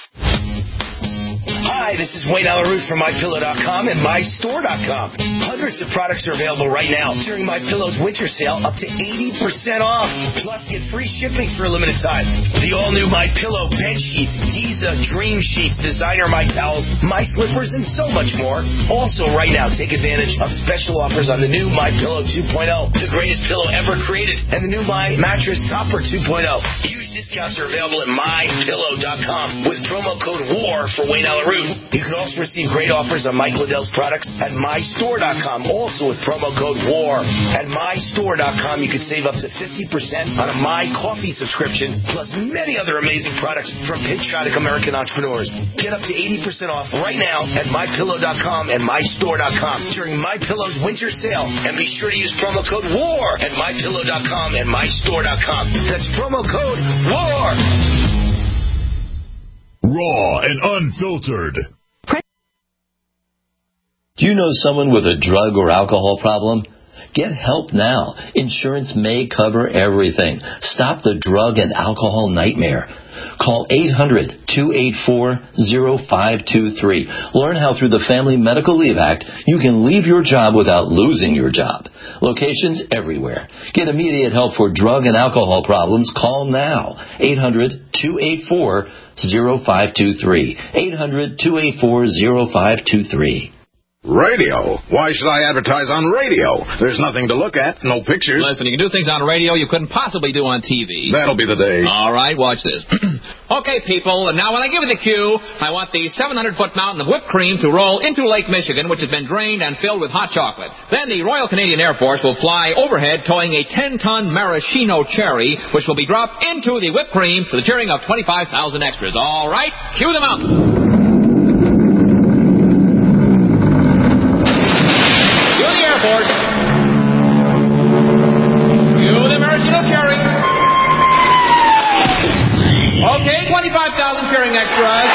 Hi, this is Wayne Allen Root from My Pillow dot com and My Store dot com. Hundreds of products are available right now during MyPillow's winter sale, up to eighty percent off. Plus, get free shipping for a limited time. The all-new MyPillow bed sheets, Giza Dream Sheets, designer My Towels, My Slippers, and so much more. Also, right now, take advantage of special offers on the new MyPillow two point oh, the greatest pillow ever created, and the new My Mattress Topper two point oh. Huge discounts are available at My Pillow dot com with promo code WAR for Wayne Allen Root. You can also receive great offers on Mike Liddell's products at My Store dot com, also with promo code WAR. At My Store dot com, you can save up to fifty percent on a My Coffee subscription, plus many other amazing products from patriotic American entrepreneurs. Get up to eighty percent off right now at My Pillow dot com and My Store dot com during MyPillow's winter sale. And be sure to use promo code WAR at My Pillow dot com and My Store dot com. That's promo code WAR. Raw and unfiltered. Do you know someone with a drug or alcohol problem? Get help now. Insurance may cover everything. Stop the drug and alcohol nightmare. Call eight hundred, two eight four, zero five two three. Learn how through the Family Medical Leave Act you can leave your job without losing your job. Locations everywhere. Get immediate help for drug and alcohol problems. Call now. eight hundred, two eight four, zero five two three. eight hundred, two eight four, zero five two three. Radio? Why should I advertise on radio? There's nothing to look at, no pictures. Listen, you can do things on radio you couldn't possibly do on T V. That'll be the day. All right, watch this. Okay, people, now when I give you the cue, I want the seven hundred foot mountain of whipped cream to roll into Lake Michigan, which has been drained and filled with hot chocolate. Then the Royal Canadian Air Force will fly overhead towing a ten ton maraschino cherry, which will be dropped into the whipped cream for the cheering of twenty-five thousand extras. All right, cue the mountain. twenty-five thousand cheering extras.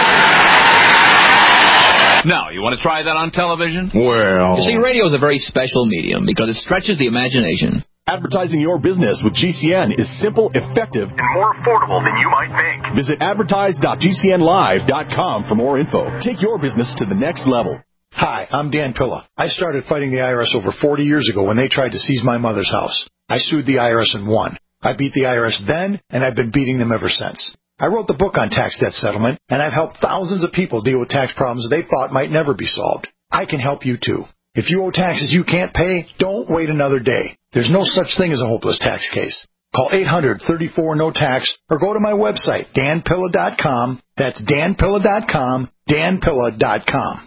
Now, you want to try that on television? Well... You see, radio is a very special medium because it stretches the imagination. Advertising your business with G C N is simple, effective, and more affordable than you might think. Visit advertise dot G C N live dot com for more info. Take your business to the next level. Hi, I'm Dan Pilla. I started fighting the I R S over forty years ago when they tried to seize my mother's house. I sued the I R S and won. I beat the I R S then, and I've been beating them ever since. I wrote the book on tax debt settlement, and I've helped thousands of people deal with tax problems they thought might never be solved. I can help you, too. If you owe taxes you can't pay, don't wait another day. There's no such thing as a hopeless tax case. Call eight hundred, thirty-four, no tax or go to my website, dan pilla dot com. That's dan pilla dot com, dan pilla dot com.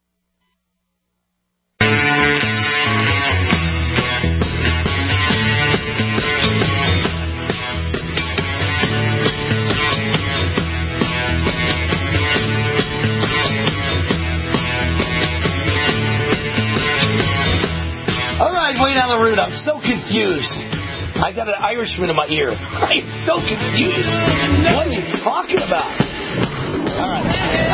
Way down the route, I'm so confused. I got an Irishman in my ear. I am so confused. What are you talking about? All right.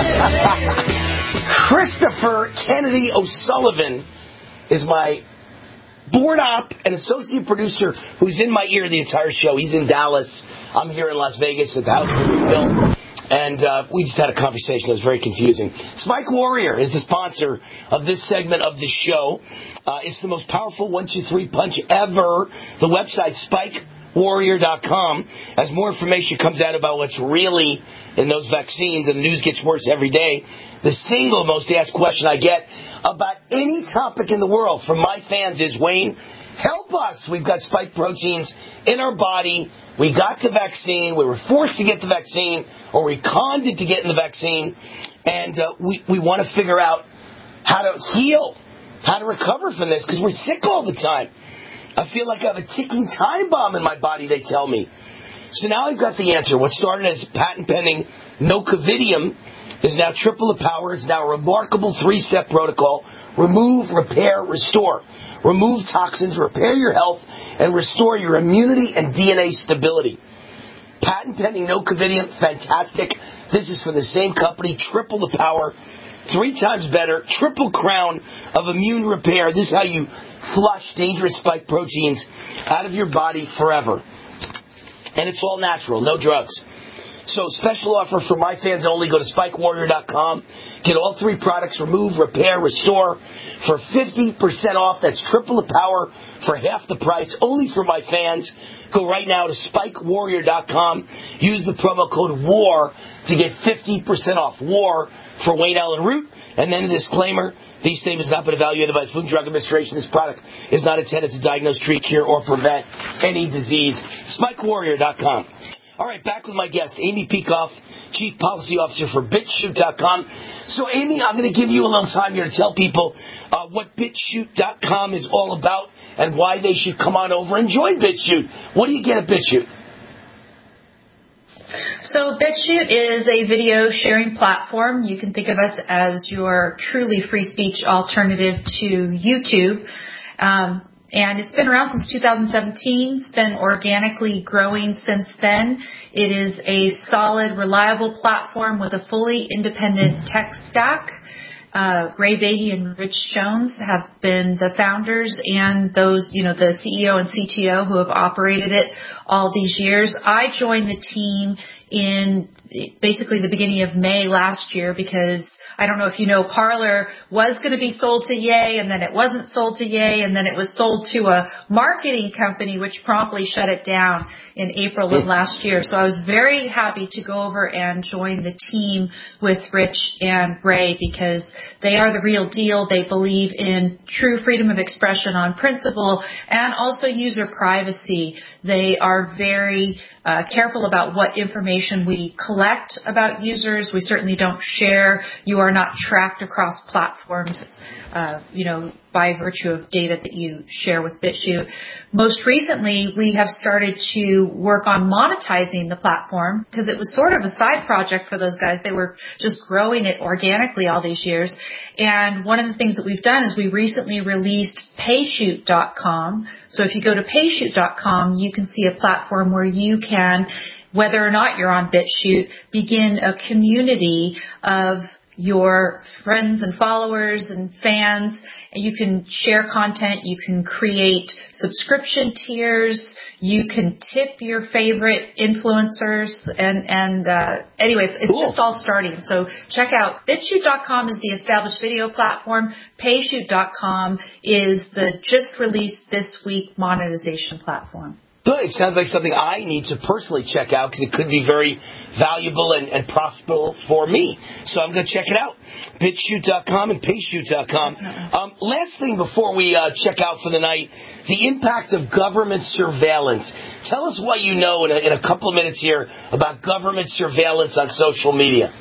Christopher Kennedy O'Sullivan is my board op and associate producer who's in my ear the entire show. He's in Dallas. I'm here in Las Vegas at the house that we built. And uh, we just had a conversation that was very confusing. Spike Warrior is the sponsor of this segment of the show. Uh, it's the most powerful one two three punch ever. The website, spike warrior dot com. As more information comes out about what's really in those vaccines, and the news gets worse every day, the single most asked question I get about any topic in the world from my fans is, Wayne, help us. We've got spike proteins in our body. We got the vaccine. We were forced to get the vaccine, or we conned it to get in the vaccine. And uh, we, we want to figure out how to heal, how to recover from this, because we're sick all the time. I feel like I have a ticking time bomb in my body, they tell me. So now I've got the answer. What started as patent-pending nocovidium is now triple the power. It's now a remarkable three-step protocol. Remove, repair, restore. Remove toxins, repair your health, and restore your immunity and D N A stability. Patent-pending nocovidium, fantastic. This is from the same company, triple the power, three times better, triple crown of immune repair. This is how you flush dangerous spike proteins out of your body forever. And it's all natural, no drugs. So special offer for my fans only. Go to spike warrior dot com. Get all three products, remove, repair, restore, for fifty percent off. That's triple the power for half the price, only for my fans. Go right now to spike warrior dot com. Use the promo code WAR to get fifty percent off. WAR for Wayne Allen Root. And then a disclaimer, these statements have not been evaluated by the Food and Drug Administration. This product is not intended to diagnose, treat, cure, or prevent any disease. spike warrior dot com. All right, back with my guest, Amy Peikoff, Chief Policy Officer for BitChute dot com. So, Amy, I'm going to give you a little time here to tell people uh, what BitChute dot com is all about and why they should come on over and join BitChute. What do you get at BitChute? So BitChute is a video sharing platform. You can think of us as your truly free speech alternative to YouTube. Um, And it's been around since two thousand seventeen. It's been organically growing since then. It is a solid, reliable platform with a fully independent tech stack. Uh, Ray Beatty and Rich Jones have been the founders and those, you know, the C E O and C T O who have operated it all these years. I joined the team in basically the beginning of May last year because I don't know if you know, Parler was going to be sold to Ye, and then it wasn't sold to Ye, and then it was sold to a marketing company, which promptly shut it down in April of last year. So I was very happy to go over and join the team with Rich and Ray because they are the real deal. They believe in true freedom of expression on principle and also user privacy. They are very uh, careful about what information we collect about users. We certainly don't share. You are not tracked across platforms, uh, you know, by virtue of data that you share with BitChute. Most recently, we have started to work on monetizing the platform because it was sort of a side project for those guys. They were just growing it organically all these years. And one of the things that we've done is we recently released PayShoot dot com. So if you go to PayShoot dot com, you can see a platform where you can, whether or not you're on BitChute, begin a community of your friends and followers and fans, and you can share content, you can create subscription tiers, you can tip your favorite influencers, and, and uh, anyways, it's cool. Just all starting. So check out BitChute dot com is the established video platform. PayShoot dot com is the just released this week monetization platform. Good. It sounds like something I need to personally check out because it could be very valuable and, and profitable for me. So I'm going to check it out. BitChute dot com and PayShoot dot com. Um, last thing before we uh, check out for the night, the impact of government surveillance. Tell us what you know in a, in a couple of minutes here about government surveillance on social media.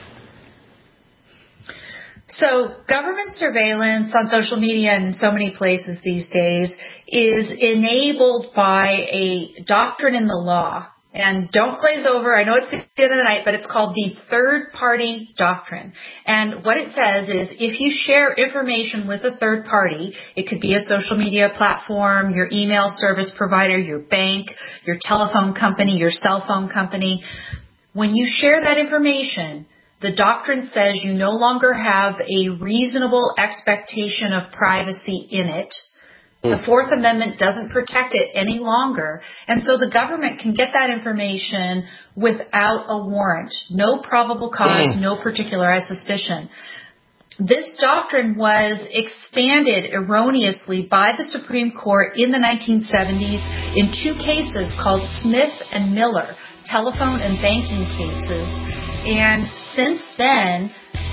So government surveillance on social media and in so many places these days is enabled by a doctrine in the law. And don't glaze over, I know it's the end of the night, but it's called the third-party doctrine. And what it says is if you share information with a third party, it could be a social media platform, your email service provider, your bank, your telephone company, your cell phone company. When you share that information, the doctrine says you no longer have a reasonable expectation of privacy in it. The Fourth Amendment doesn't protect it any longer. And so the government can get that information without a warrant. No probable cause, no particularized suspicion. This doctrine was expanded erroneously by the Supreme Court in the nineteen seventies in two cases called Smith and Miller, telephone and banking cases. And since then,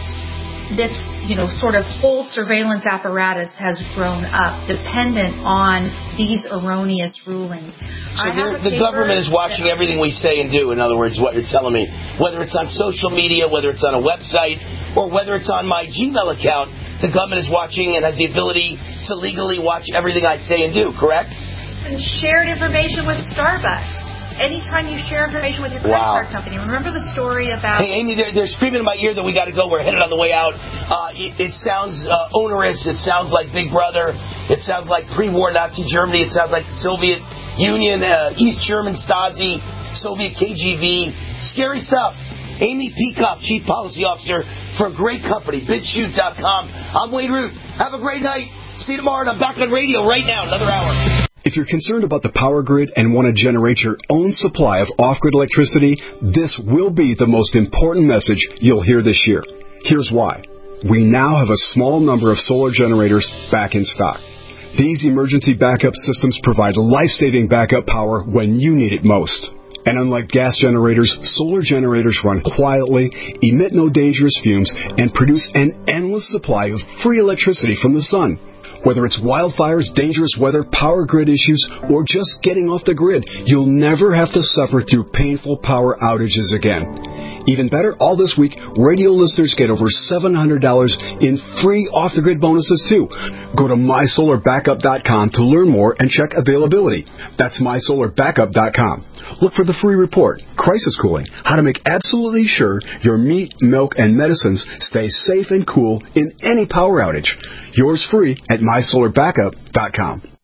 this, you know, sort of whole surveillance apparatus has grown up dependent on these erroneous rulings. So the government is watching that, everything we say and do, in other words, what you're telling me. Whether it's on social media, whether it's on a website, or whether it's on my Gmail account, the government is watching and has the ability to legally watch everything I say and do, correct? And shared information with Starbucks. Anytime you share information with your credit wow. card company. Remember the story about... Hey, Amy, they're, they're screaming in my ear that we got to go. We're headed on the way out. Uh, it, it sounds uh, onerous. It sounds like Big Brother. It sounds like pre-war Nazi Germany. It sounds like the Soviet Union, uh, East German Stasi, Soviet K G B. Scary stuff. Amy Peacock, Chief Policy Officer for a great company, BitChute dot com. I'm Wayne Root. Have a great night. See you tomorrow, and I'm back on radio right now, another hour. If you're concerned about the power grid and want to generate your own supply of off-grid electricity, this will be the most important message you'll hear this year. Here's why. We now have a small number of solar generators back in stock. These emergency backup systems provide life-saving backup power when you need it most. And unlike gas generators, solar generators run quietly, emit no dangerous fumes, and produce an endless supply of free electricity from the sun. Whether it's wildfires, dangerous weather, power grid issues, or just getting off the grid, you'll never have to suffer through painful power outages again. Even better, all this week, radio listeners get over seven hundred dollars in free off-the-grid bonuses, too. Go to my solar backup dot com to learn more and check availability. That's my solar backup dot com. Look for the free report, Crisis Cooling, how to make absolutely sure your meat, milk, and medicines stay safe and cool in any power outage. Yours free at my solar backup dot com.